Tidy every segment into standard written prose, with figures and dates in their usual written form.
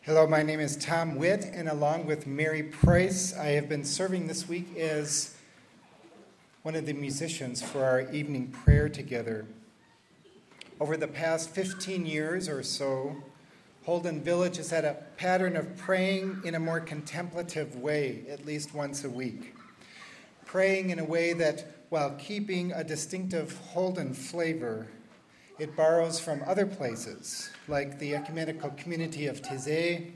Hello, my name is Tom Witt, and along with Mary Price, I have been serving this week as one of the musicians for our evening prayer together. Over the past 15 years or so, Holden Village has had a pattern of praying in a more contemplative way, at least once a week. Praying in a way that, while keeping a distinctive Holden flavor, it borrows from other places, like the ecumenical community of Taizé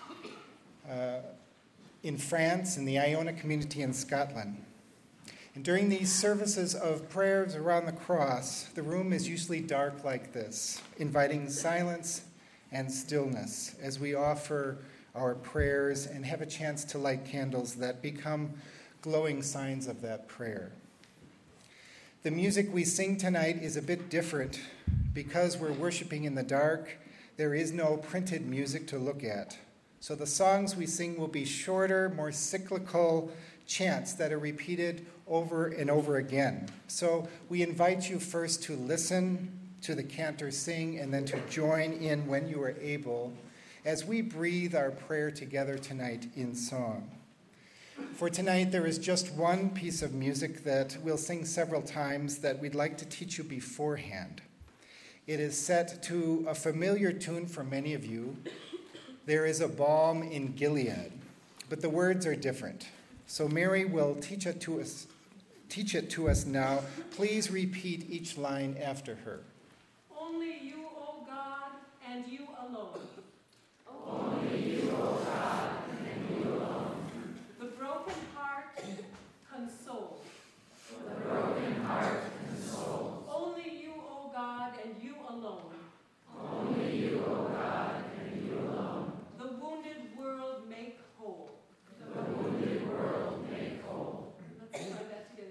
in France and the Iona community in Scotland. And during these services of prayers around the cross, the room is usually dark like this, inviting silence and stillness as we offer our prayers and have a chance to light candles that become glowing signs of that prayer. The music we sing tonight is a bit different. Because we're worshiping in the dark, there is no printed music to look at. So the songs we sing will be shorter, more cyclical chants that are repeated over and over again. So we invite you first to listen to the cantor sing and then to join in when you are able as we breathe our prayer together tonight in song. For tonight, there is just one piece of music that we'll sing several times that we'd like to teach you beforehand. It is set to a familiar tune for many of you. There is a balm in Gilead, but the words are different. So Mary will teach it to us now. Please repeat each line after her. Only you, O God, and you alone. Only you, O God, and you alone. The broken heart, console. The broken heart, console. Only you, O God, and you alone. Only you, O God, and you alone. The wounded world make whole. The wounded world make whole. Let's try that together.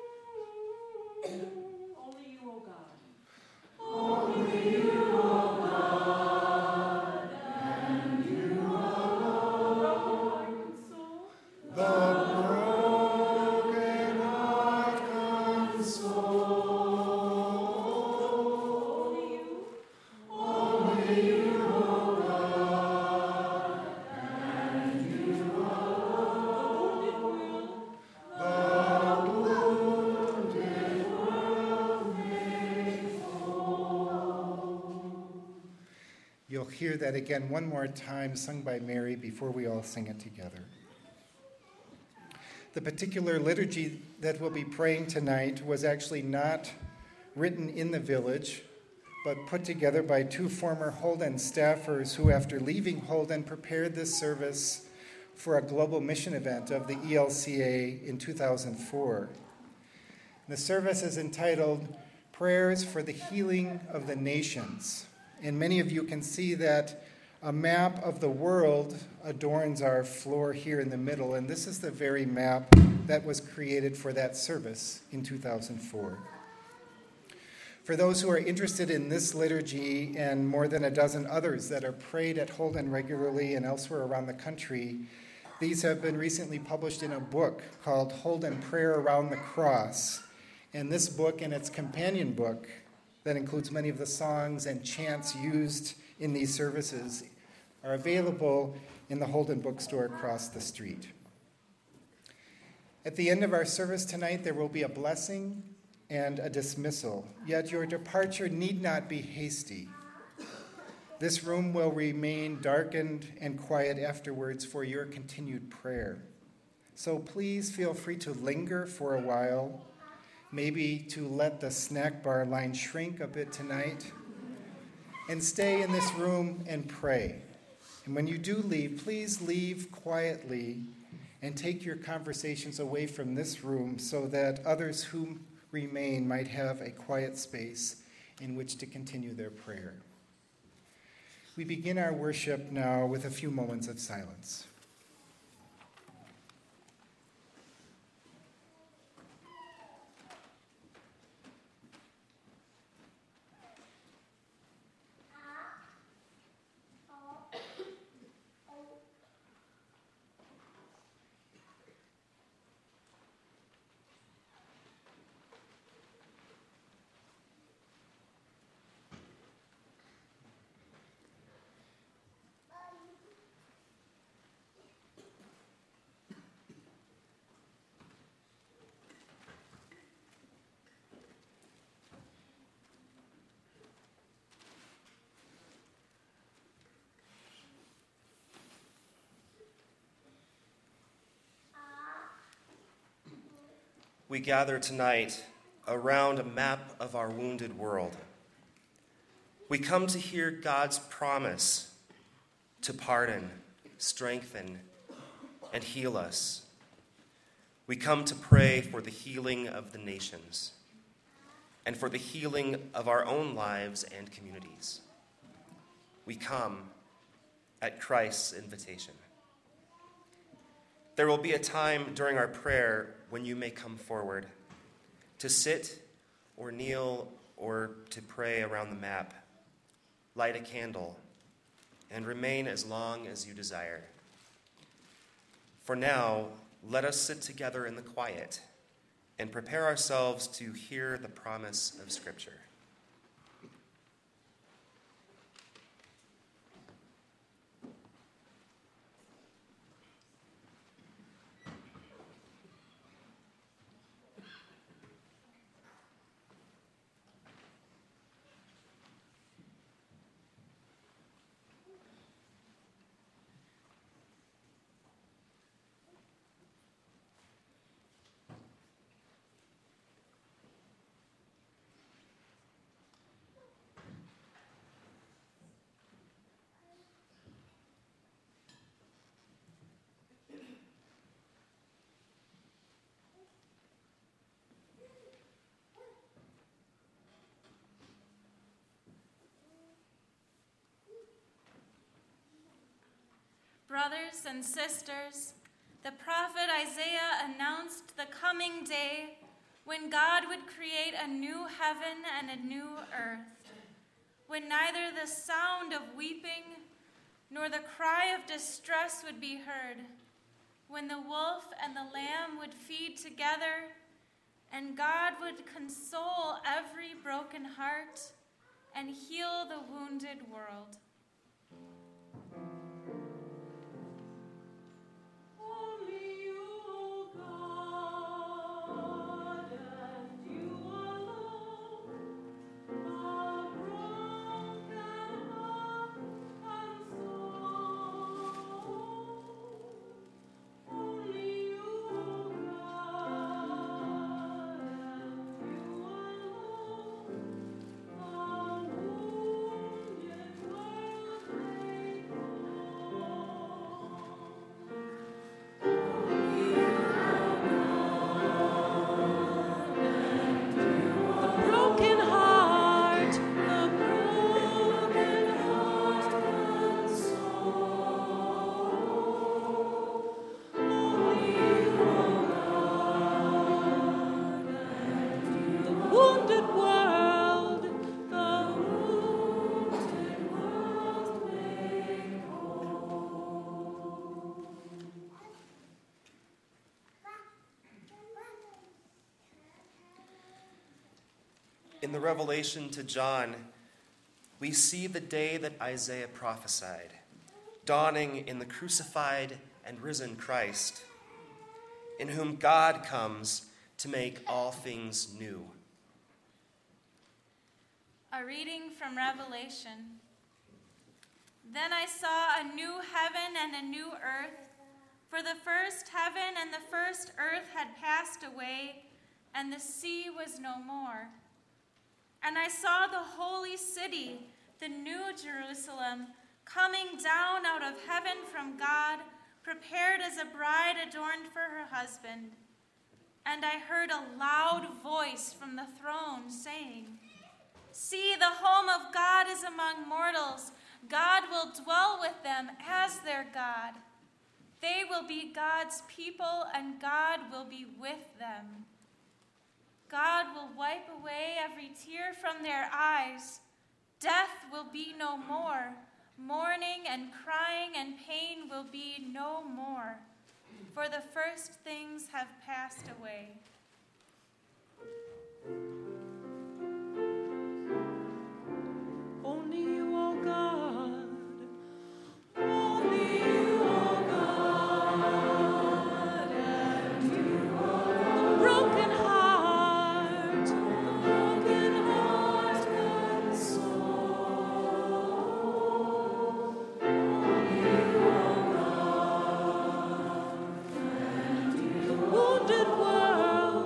Only you, O God. Only you, O God, and you alone. Broken heart, console. The broken heart console. Only you. Only you, O God, and you alone. The wounded world. The Wounded world make whole. You'll hear that again one more time, sung by Mary, before we all sing it together. The particular liturgy that we'll be praying tonight was actually not written in the village, but put together by two former Holden staffers who, after leaving Holden, prepared this service for a global mission event of the ELCA in 2004. The service is entitled Prayers for the Healing of the Nations. And many of you can see that a map of the world adorns our floor here in the middle, and this is the very map that was created for that service in 2004. For those who are interested in this liturgy and more than a dozen others that are prayed at Holden regularly and elsewhere around the country, these have been recently published in a book called Holden Prayer Around the Cross. And this book and its companion book that includes many of the songs and chants used in these services are available in the Holden bookstore across the street. At the end of our service tonight, there will be a blessing and a dismissal, yet your departure need not be hasty. This room will remain darkened and quiet afterwards for your continued prayer. So please feel free to linger for a while, maybe to let the snack bar line shrink a bit tonight, and stay in this room and pray. And when you do leave, please leave quietly and take your conversations away from this room so that others who remain might have a quiet space in which to continue their prayer. We begin our worship now with a few moments of silence. we gather tonight around a map of our wounded world. We come to hear God's promise to pardon, strengthen, and heal us. We come to pray for the healing of the nations and for the healing of our own lives and communities. We come at Christ's invitation. There will be a time during our prayer when you may come forward to sit or kneel or to pray around the map, light a candle, and remain as long as you desire. For now, let us sit together in the quiet and prepare ourselves to hear the promise of Scripture. Brothers and sisters, the prophet Isaiah announced the coming day when God would create a new heaven and a new earth, when neither the sound of weeping nor the cry of distress would be heard, when the wolf and the lamb would feed together, and God would console every broken heart and heal the wounded world. In the revelation to John, we see the day that Isaiah prophesied, dawning in the crucified and risen Christ, in whom God comes to make all things new. A reading from Revelation. Then I saw a new heaven and a new earth, for the first heaven and the first earth had passed away, and the sea was no more. And I saw the holy city, the new Jerusalem, coming down out of heaven from God, prepared as a bride adorned for her husband. And I heard a loud voice from the throne saying, "See, the home of God is among mortals. God will dwell with them as their God. They will be God's people, and God will be with them. God will wipe away every tear from their eyes. Death will be no more. Mourning and crying and pain will be no more, for the first things have passed away." Only you, O God. Wounded world.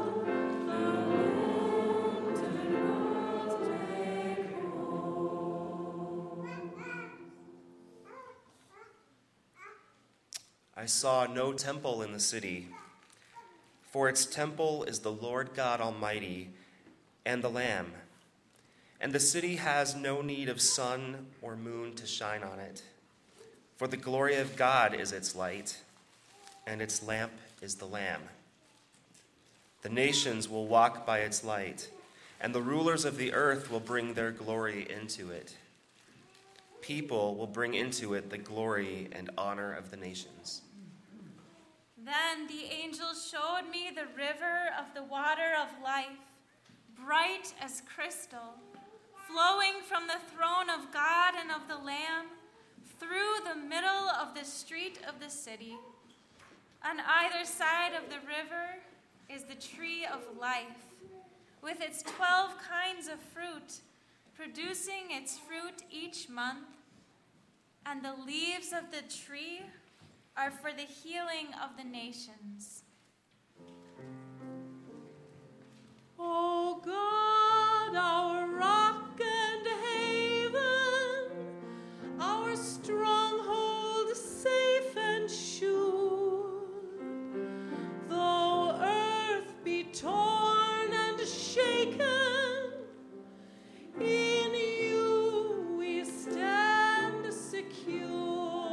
I saw no temple in the city, for its temple is the Lord God Almighty and the Lamb. And the city has no need of sun or moon to shine on it, for the glory of God is its light, and its lamp is the Lamb. The nations will walk by its light, and the rulers of the earth will bring their glory into it. People will bring into it the glory and honor of the nations. Then the angel showed me the river of the water of life, bright as crystal, flowing from the throne of God and of the Lamb through the middle of the street of the city. On either side of the river is the tree of life, with its 12 kinds of fruit, producing its fruit each month. And the leaves of the tree are for the healing of the nations. O God, our rock and haven, our stronghold safe and sure, though earth be torn and shaken, in you we stand secure.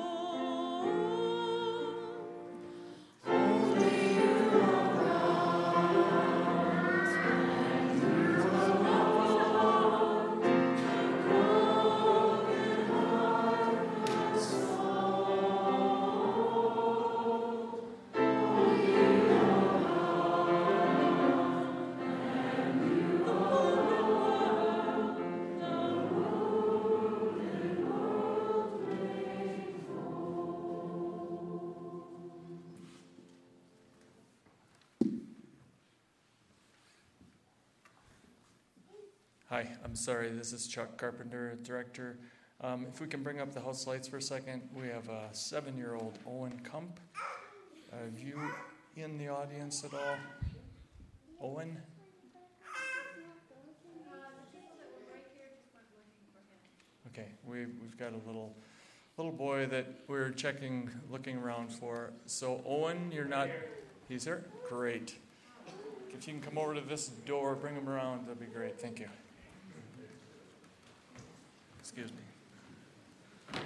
Hi, I'm sorry, this is Chuck Carpenter, Director. If we can bring up the house lights for a second, we have a 7-year-old Owen Kump. Have you in the audience at all? Owen? Okay, we've got a little boy that we're looking around for. So Owen, you're not, he's here? Great. If you can come over to this door, bring him around, that'd be great. Thank you. Excuse me.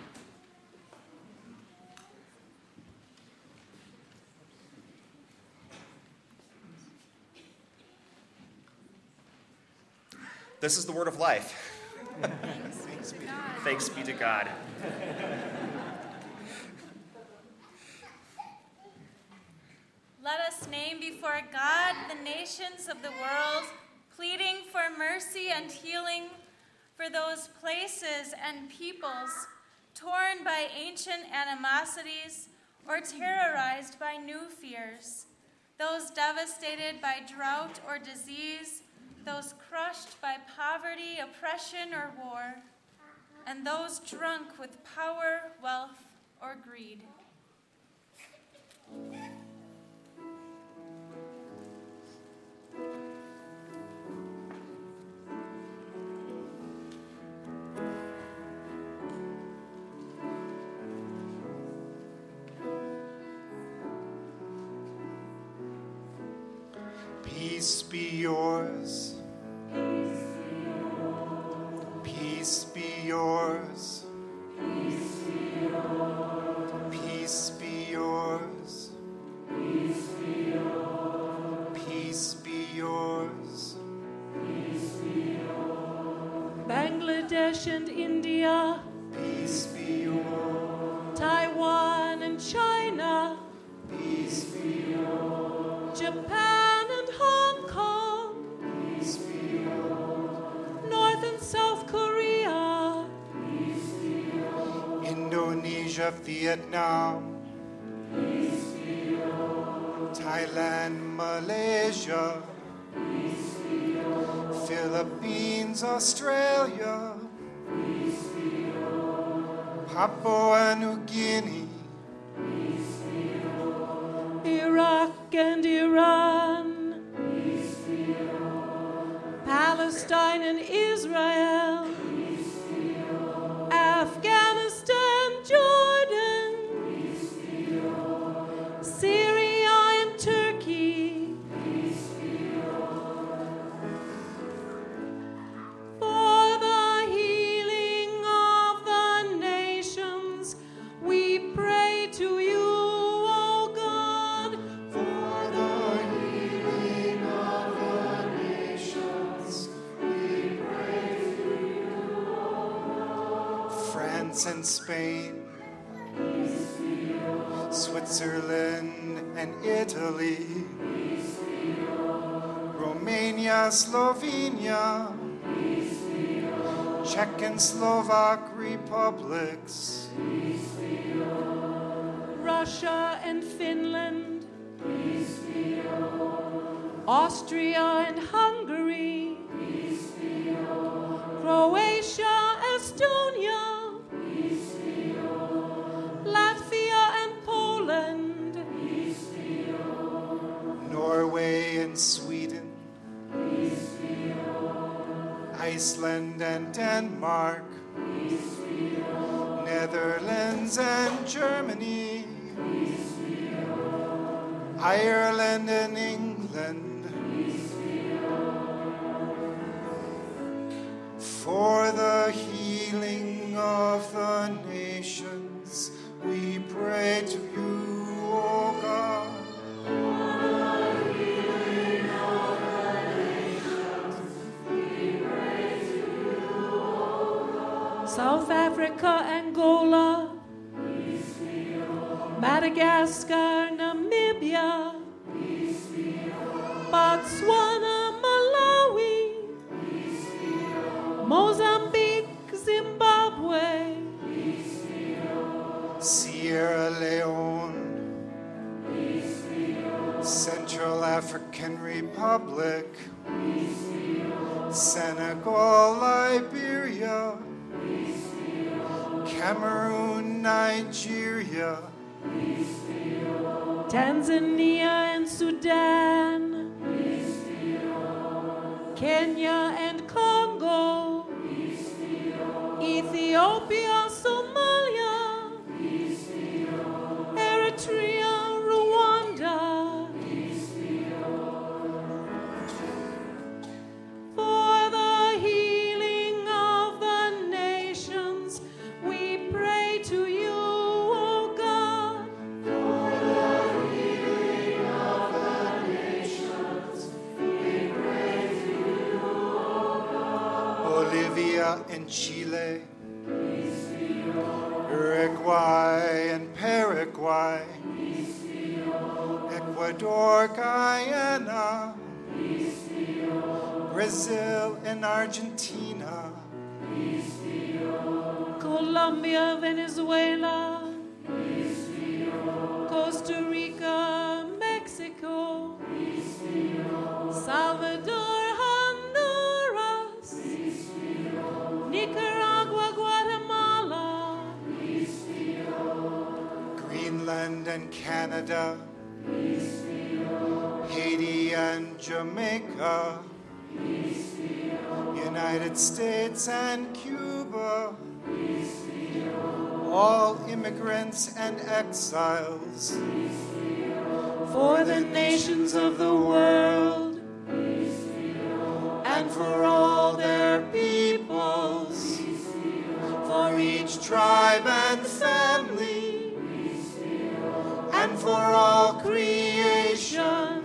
This is the word of life. Thanks be to God. Let us name before God the nations of the world, pleading for mercy and healing for those places and peoples torn by ancient animosities or terrorized by new fears, those devastated by drought or disease, those crushed by poverty, oppression, or war, and those drunk with power, wealth, or greed. Peace be yours. Peace be yours. Peace be yours. Peace be yours. Bangladesh and India, Peace be yours. Taiwan and China, Peace be yours. Japan and Hong Kong, Peace be yours. North and South Korea, Indonesia, Vietnam, Thailand, Malaysia, Philippines, Australia, Papua New Guinea, Iraq and Iran, Palestine and Israel, Afghanistan, Jordan, France and Spain, Switzerland and Italy, Romania, Slovenia, Czech and Slovak republics, Russia and Finland, Austria and Hungary, Croatia, Estonia, Latvia and Poland, Norway and Sweden, Iceland and Denmark, Netherlands and Germany, Ireland and England. For the healing of the nations, we pray to you, O God. South Africa, Angola, Madagascar, Namibia, Botswana, Malawi, Mozambique, Zimbabwe, Sierra Leone, Central African Republic, Senegal, Liberia, Cameroon, Nigeria, Tanzania and Sudan, Kenya and Congo, Ethiopia, Somalia, Eritrea, Rwanda. For the healing of the nations, we pray to you, O God. Bolivia and Chile, Uruguay and Paraguay, Ecuador, Guyana, Brazil and Argentina, Colombia, Venezuela, Costa Rica, Mexico, Salvador, Honduras, Nicaragua, Guatemala, Greenland and Canada, Haiti and Jamaica, United States and Cuba, all immigrants and exiles, for the nations of the world, and for all their peoples, for each tribe and family, and for all creation,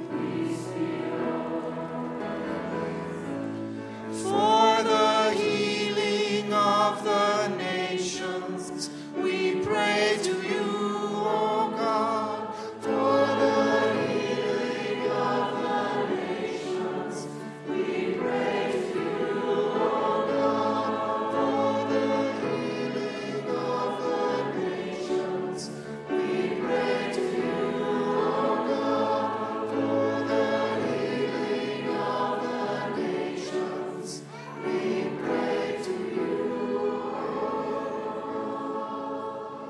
for the healing of the nations, we pray to you, O God. For the healing of the nations, we pray to you, O God. For the healing of the nations, we pray to you, O God. For the healing of the nations, we pray to you, O God.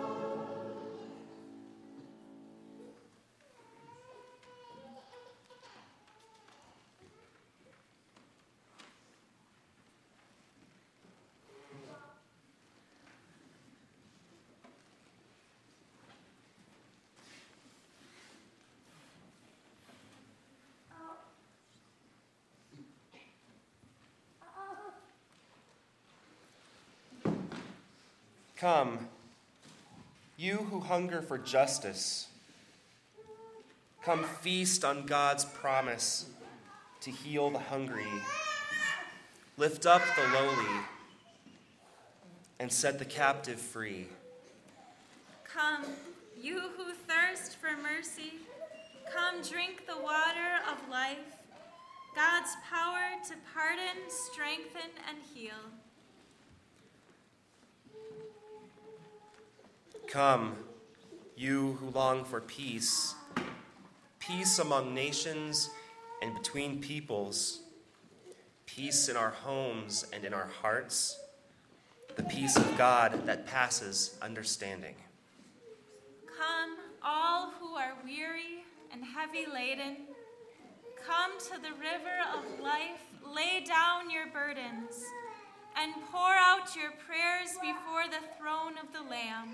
Come, you who hunger for justice. Come feast on God's promise to heal the hungry, lift up the lowly, and set the captive free. Come, you who thirst for mercy, come drink the water of life, God's power to pardon, strengthen, and heal. Come, you who long for peace, peace among nations and between peoples, peace in our homes and in our hearts, the peace of God that passes understanding. Come, all who are weary and heavy laden, come to the river of life, lay down your burdens, and pour out your prayers before the throne of the Lamb.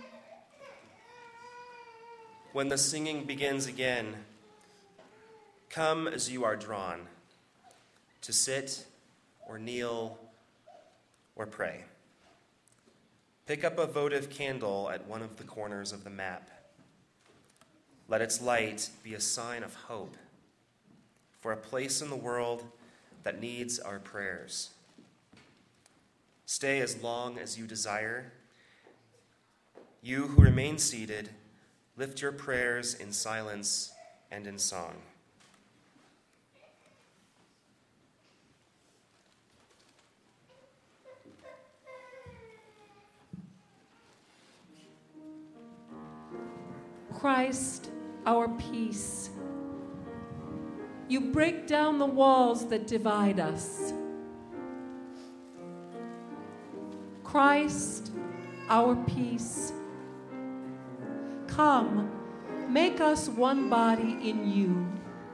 When the singing begins again, come as you are drawn, to sit or kneel or pray. Pick up a votive candle at one of the corners of the map. Let its light be a sign of hope for a place in the world that needs our prayers. Stay as long as you desire. You who remain seated, lift your prayers in silence and in song. Christ, our peace. You break down the walls that divide us. Christ, our peace. Come, make us one body in you.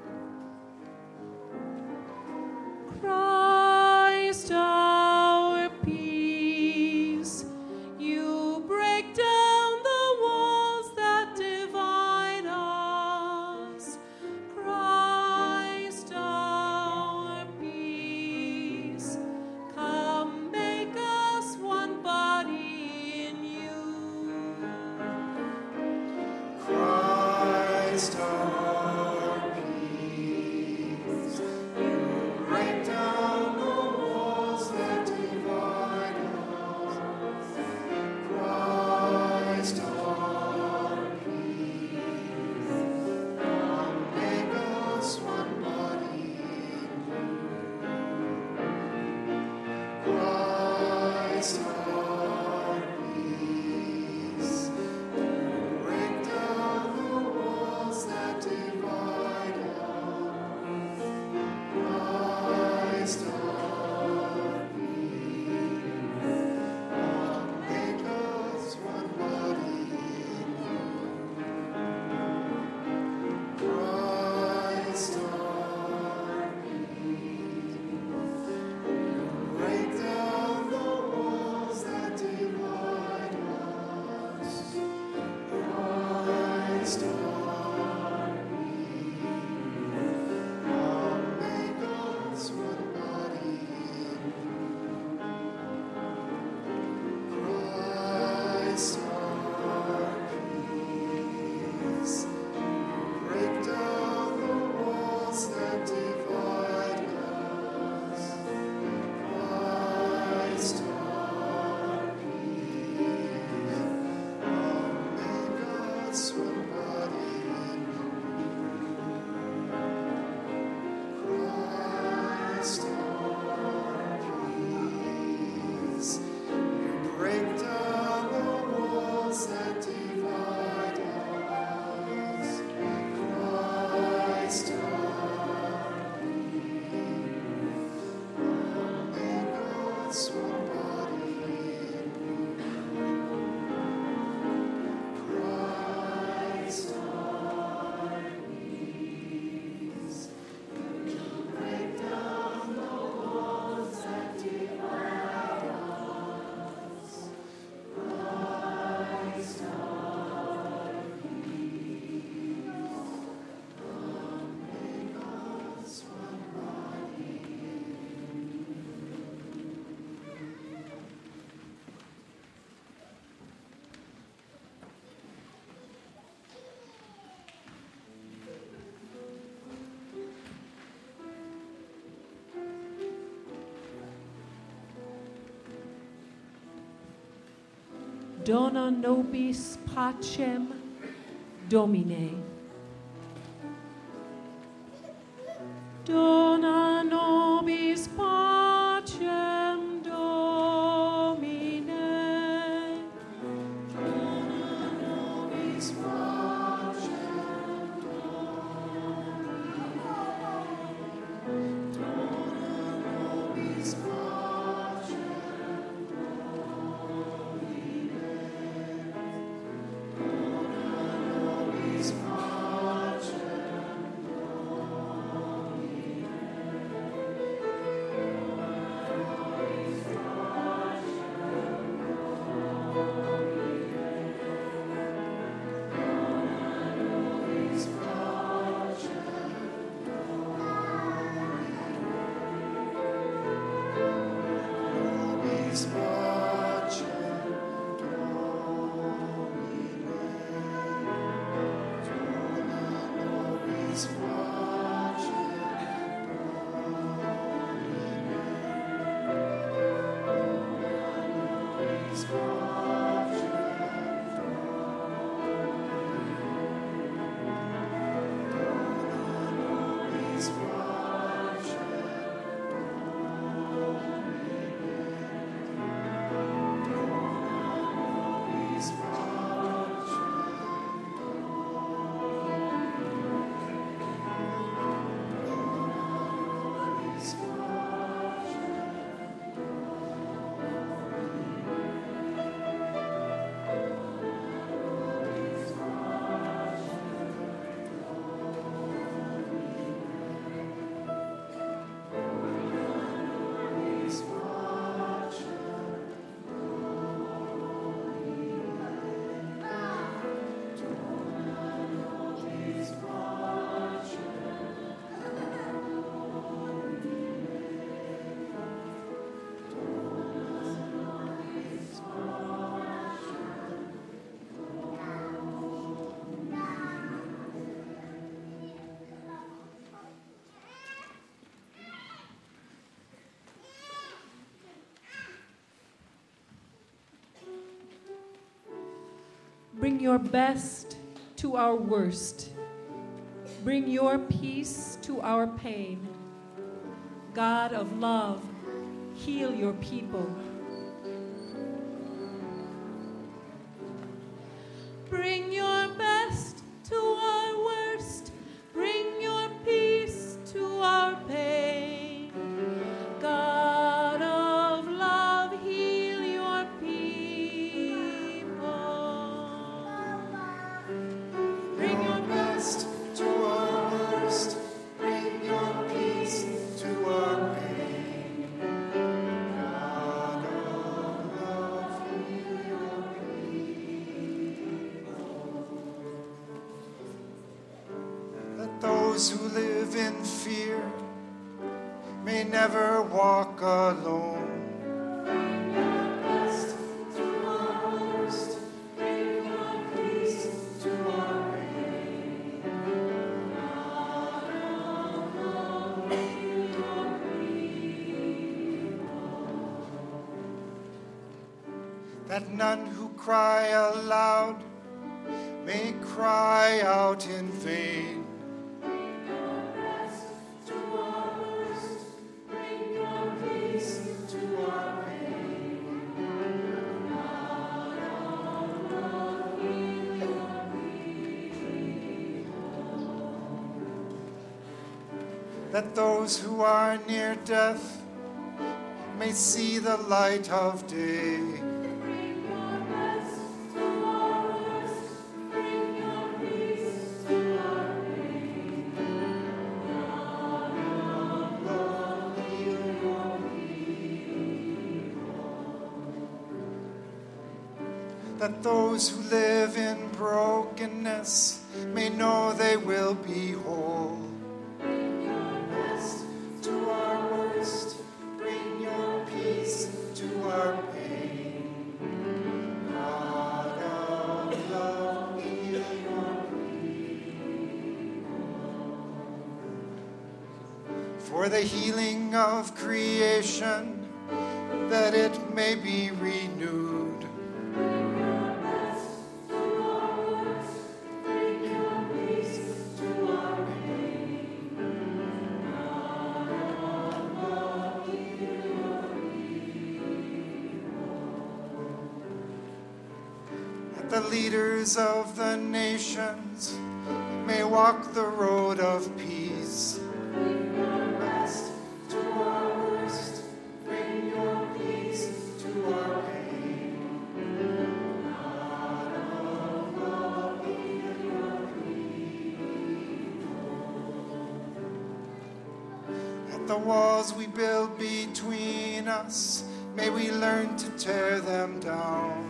Christ, our peace. You break down the walls that divide us. Christ, our peace. Come, make us one body in you. Christ our peace, you break down the walls that divide us. Christ our peace, come make us one body in you. Christ our peace, you break down the walls that divide us. Christ our peace, come make us one body in you. Christ our peace, you break down the walls that divide us. Christ our peace, come make us one body in you. Christ our peace, you break down the walls that divide us. Christ our peace, come make us one body in you. Christ our peace, you break down the walls that divide us. Christ our peace, come make us one body in you. Christ our peace, you break down the walls that divide us. Christ our peace, come make us one body in you. Dona nobis pacem Domine. Dona nobis pacem Domine. Dona nobis pacem Domine. Dona nobis pacem Domine. Dona nobis Bring your best to our worst. Bring your peace to our pain. God of love, heal your people. Bring your best to our worst. Bring your peace to our pain. God of love, heal your people. Bring your best to our worst, bring your peace to our pain. God of love, heal your people. Let those who live in fear may never walk alone. Bring your best to our worst, bring your peace to our pain. God of love, heal your people. That none who cry aloud may cry out in vain. Bring your best to our worst, bring your peace to our pain. God of love, heal your people. That those who are near death may see the light of day. Bring your best to our worst, bring your peace to our pain. God of love, heal your people. That those who live in brokenness may know they will be whole. Bring your best to our worst, bring your peace to our pain. God of love, heal your people. For the healing of creation, that it may be renewed. Bring your The leaders of the nations may walk the road of peace. Bring your best to our worst. Bring your peace to our pain. God of love, hear your people. At the walls we build between us, may we learn to tear them down.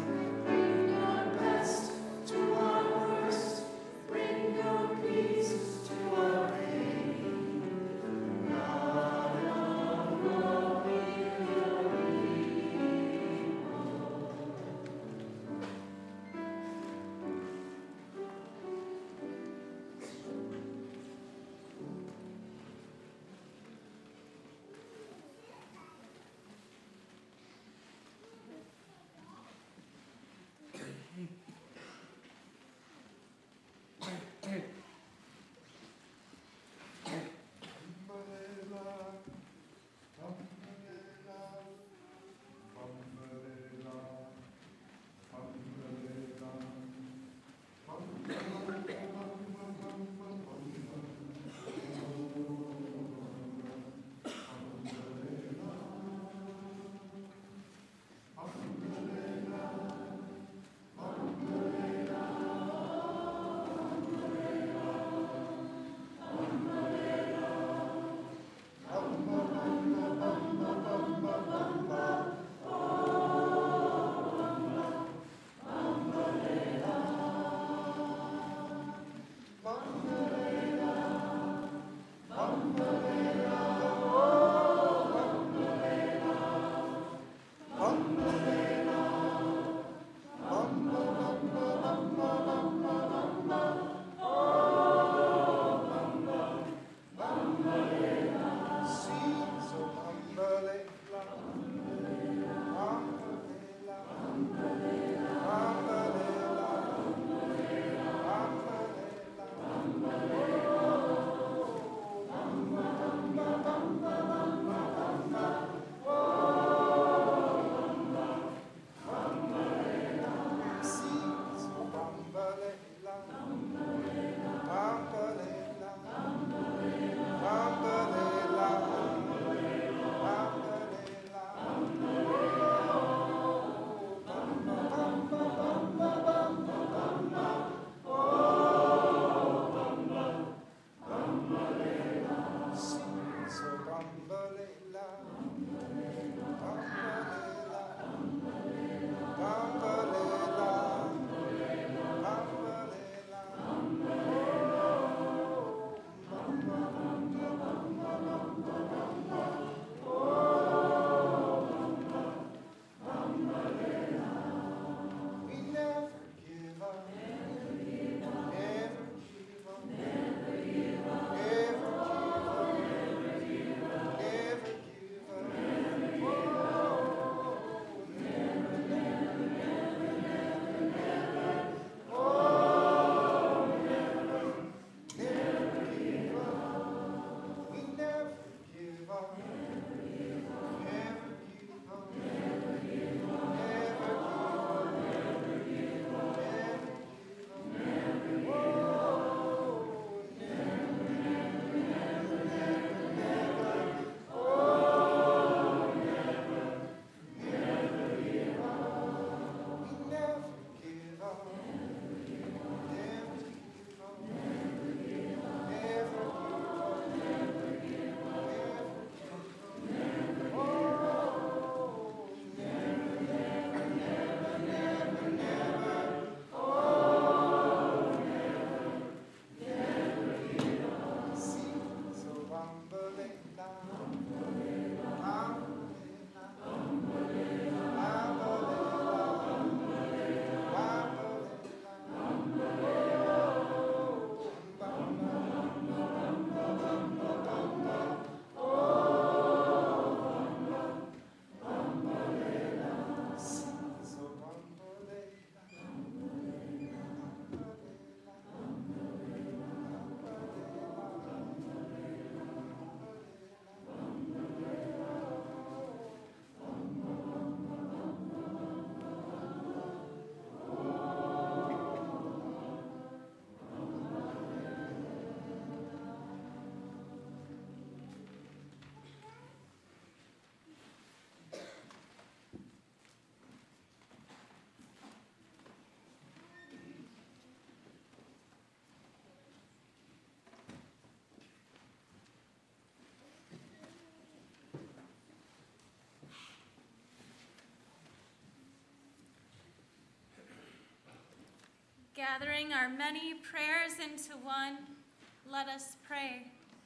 Gathering our many prayers into one, let us pray.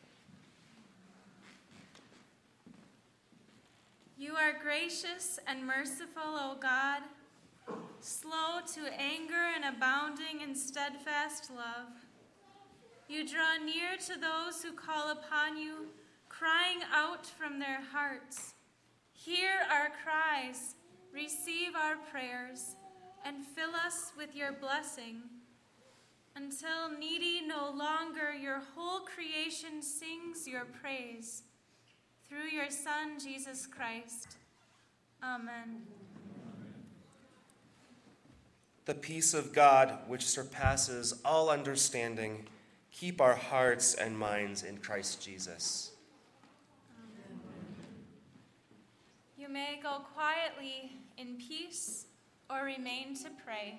You are gracious and merciful, O God, slow to anger and abounding in steadfast love. You draw near to those who call upon you, crying out from their hearts. Hear our cries, receive our prayers, and fill us with your blessing. Until needy no longer, your whole creation sings your praise. Through your Son, Jesus Christ. Amen. The peace of God, which surpasses all understanding, keep our hearts and minds in Christ Jesus. Amen. You may go quietly in peace or remain to pray.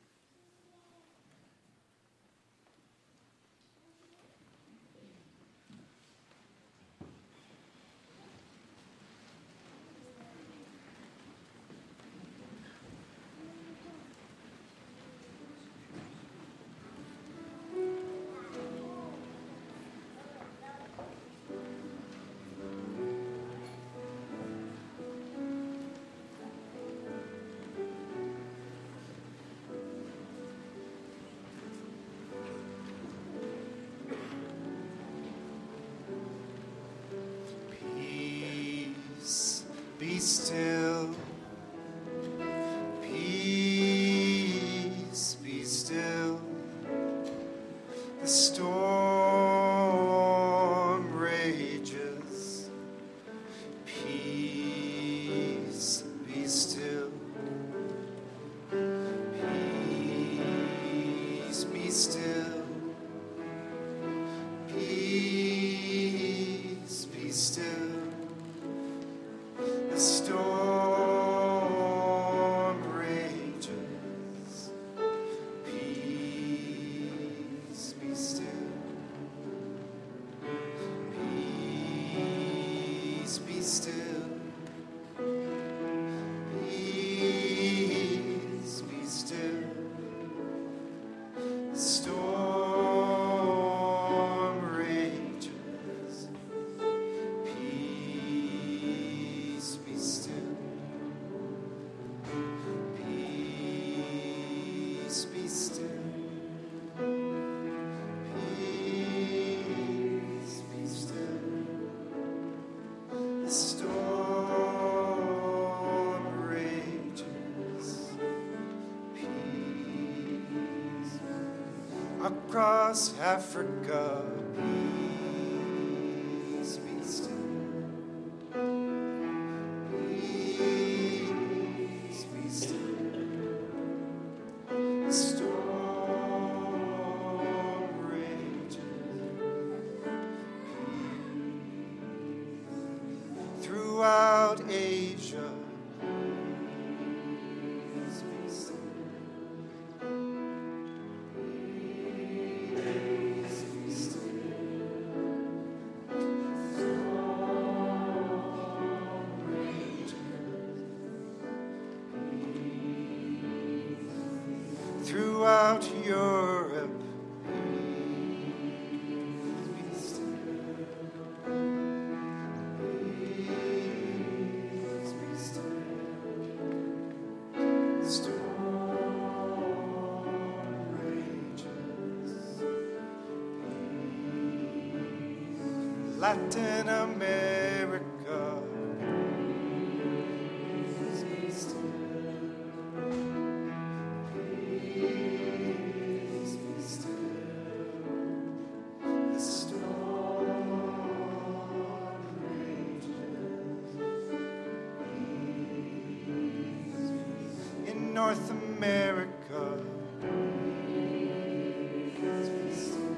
Be still, peace, be still. The storm rages, peace, be still. Peace, be still. Peace, be still. The storm rages, peace, be still. Peace, be still. Peace, be still. The storm rages, peace, be still. Peace, be still. Peace, be still. The storm rages, peace. Across Africa, peace, be still. Peace, be still. The storm rages, throughout Asia, peace, be still. Peace, be still. Storm rages, throughout Europe, peace, be still. Peace, be still. Storm rages, Latin America, peace, be still. Peace, be still. The storm rages. In North America, peace, be still.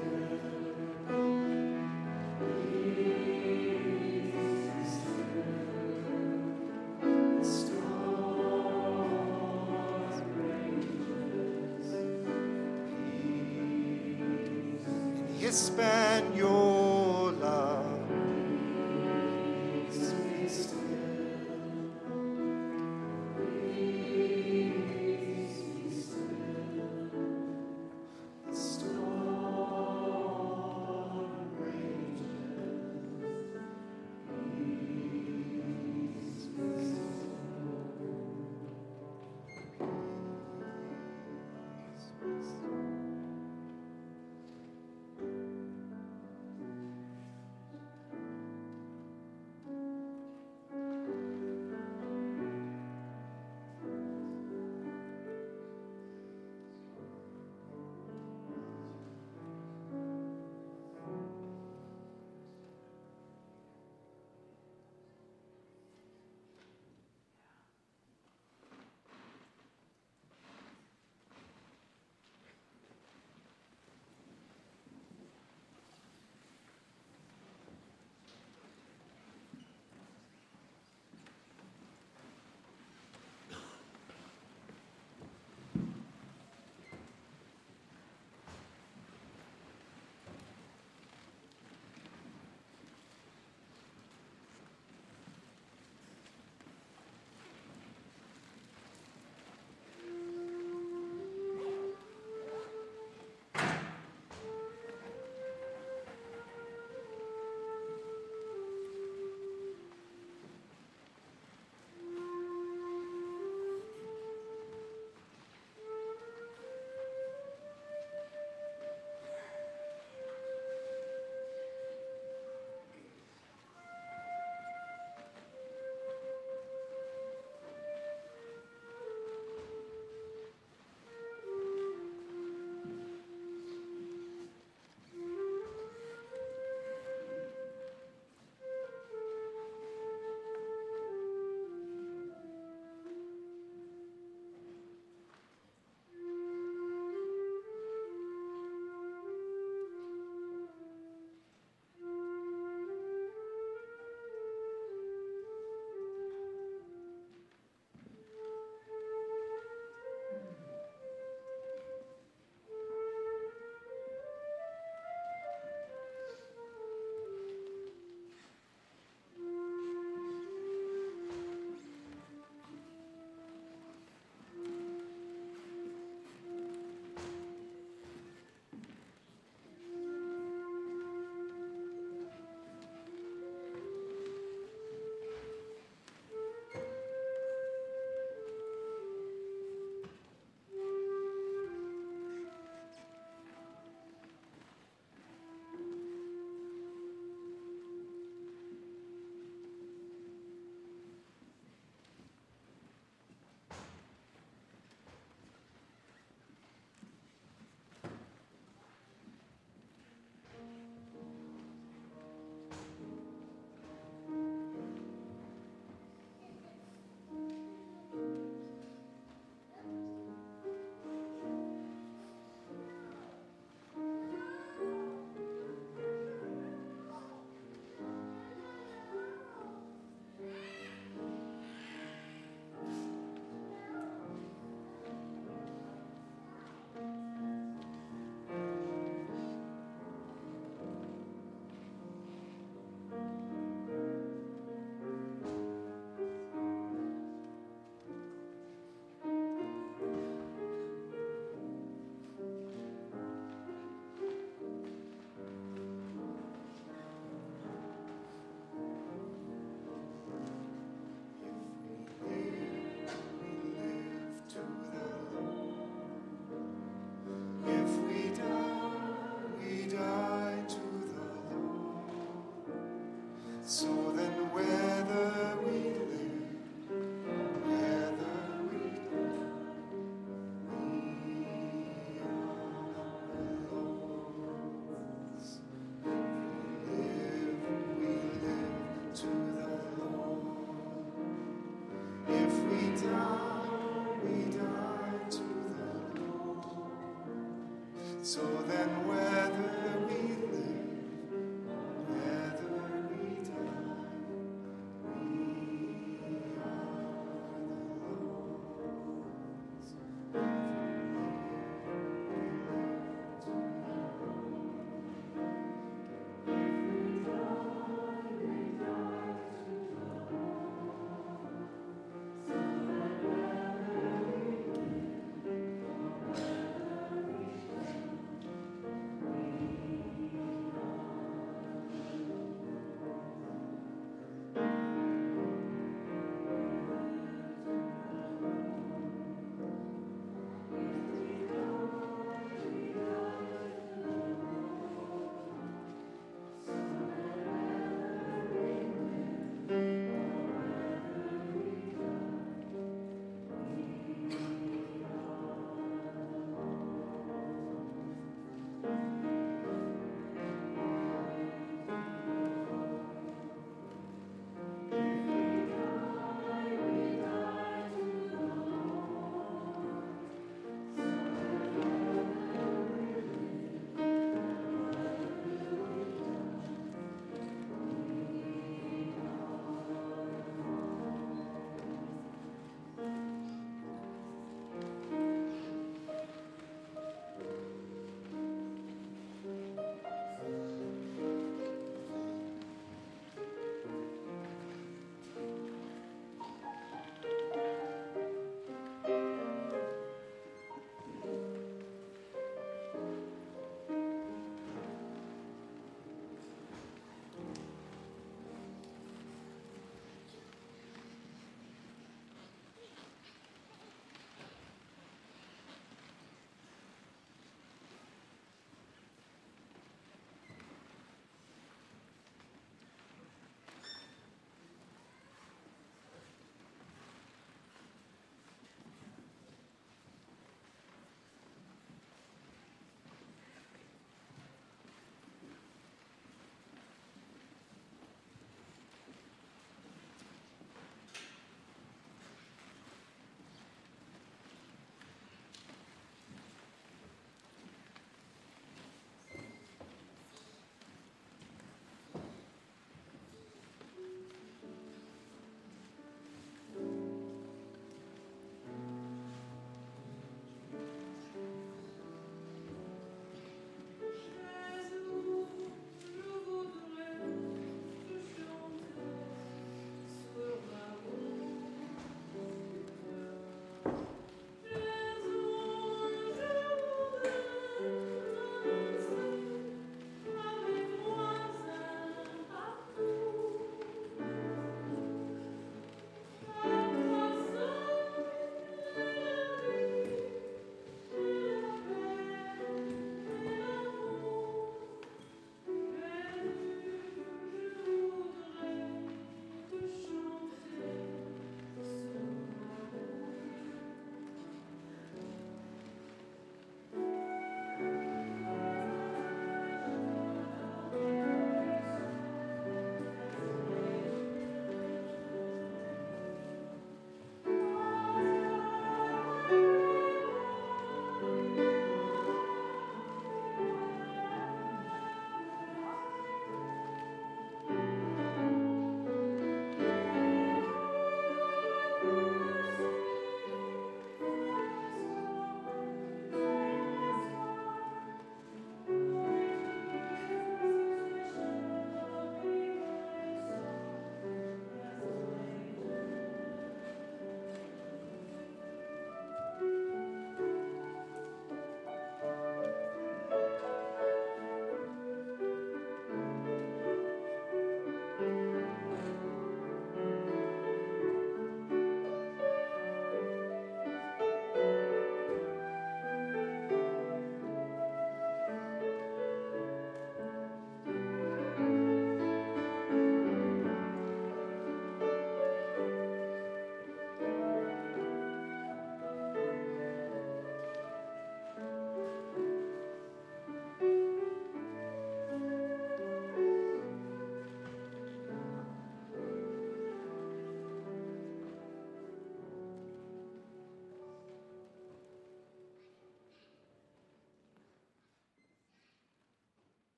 Peace, the storm rages. In Hispaniola,